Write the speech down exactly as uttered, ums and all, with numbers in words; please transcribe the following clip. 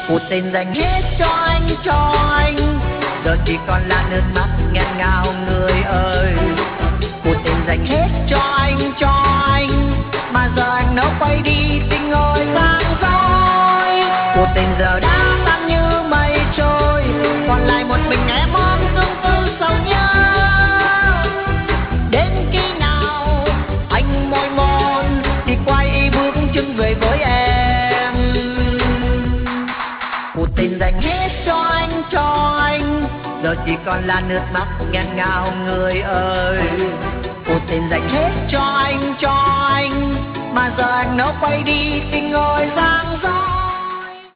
Cuộc tình dành hết cho anh, cho anh, giờ chỉ còn là nước mắt nghẹn ngào người ơi. Cuộc tình dành hết cho anh, cho anh, mà giờ anh nỡ quay đi tình ơi sang dối. Cuộc tình giờ đã tan như mây trôi, còn lại một mình em ôm tương tư sầu nhớ. Đến khi nào anh mỏi mòn thì quay bước chân về với em. Cuộc tình dành hết cho anh, cho anh, giờ chỉ còn là nước mắt nghẹn ngào người ơi. Cuộc tình dành hết cho anh, cho anh, mà giờ anh nỡ quay đi tình ơi giang dối.